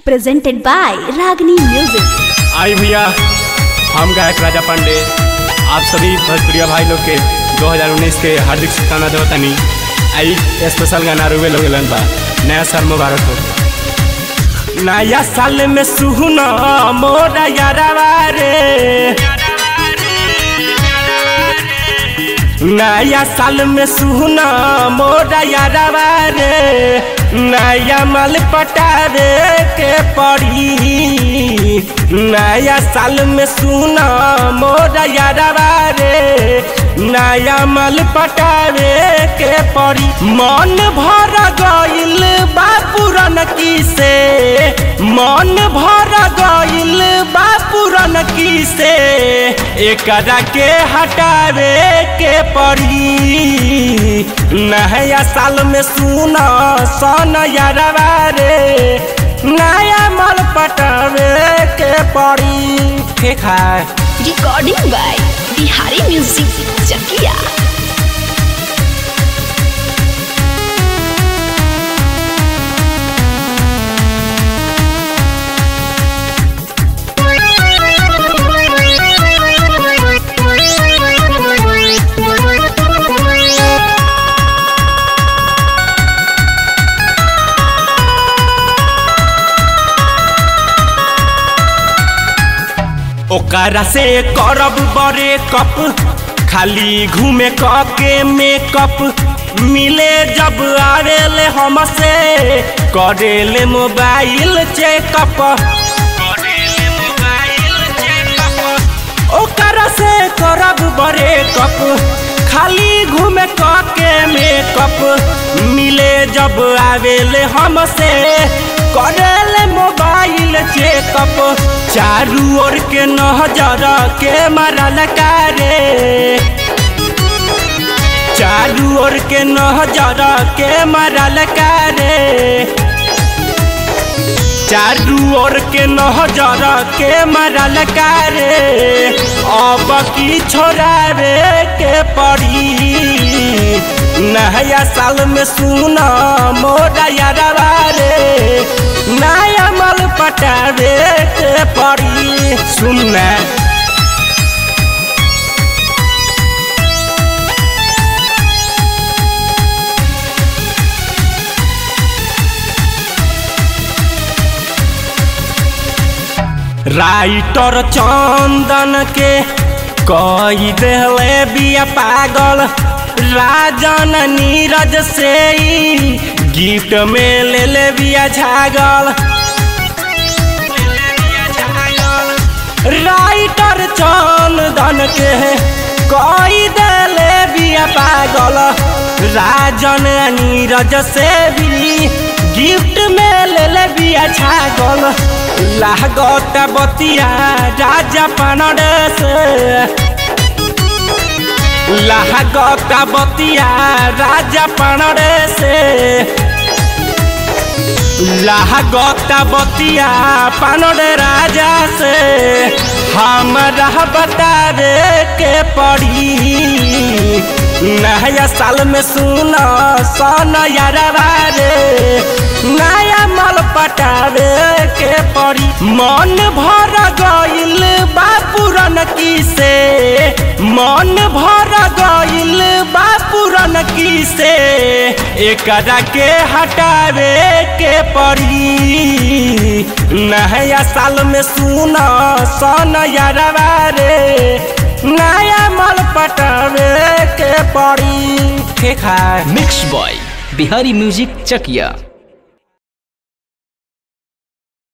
presented by Ragini Music। आई भैया, हम गायक राजा पांडे आप सभी भोजपुरिया भाई लोग के 2019 के हार्दिक शुभकामना देवतानी। आई स्पेशल गाना रुए लोग बा नया साल मुबारक हो। नया साल में सुहना मोरा यारवा रे, नया साल में सुहना मोरा यारवा रे, नया माल पटावे के पड़ी। नया साल में सुना मोरा यारवा रे, नया माल पटावे के पड़ी। मन भर गइल बा पुरन की से, मन भर गइल बा पुरन की से, एकरा के हटावे के पड़ी। नया साल में सुना सन यारवा रे, नया माल पटावे के पड़ी। ठीक है। Recording by Bihari Music Chakia। ओकरा से करब बड़े कप, खाली घूमे के मेकअप, मिले जब आवेले हमसे करेले मोबाइल चेकअप। ओकरा से करब बड़े कप, खाली घूमे के मेकअप, मिले जब आवेले हमसे करेले मोबाइल चेकअप। चारू ओर के नजर के मारल करे, चारू ओर के नजर के मारल करे, चारू ओर के नजर के मारल करे। अब की छोड़ावे के पड़ी। नया साल में सुना मोरा यारवा रे, नया माल पटावे के पड़ी। सुनना राइटर चंदन के कही देले बिया पागल, राजन नीरज से गिफ्ट में ले ले बिया झागल। राइटर चंदन के कही देले बिया पागल, राजन नीरज से भी गिफ्ट में ले ले बिया झागल। लागत बतिया राजा पानडे से, लागत बतिया राजा पानडे से, लागत बतिया पानडे राजा से, हमरा बतावे के पड़ी। नया साल में सुना सन यारवा रे, नया माल पटावे के पड़ी। मन भर गइल बा पुरन की से, मन भर गइल बा पुरन की से, एकरा के हटावे के पड़ी। नया साल में सुना सन यारवा रे, नया माल पटावे के पड़ी। ठीक है। मिक्स बॉय बिहारी म्यूजिक चकिया।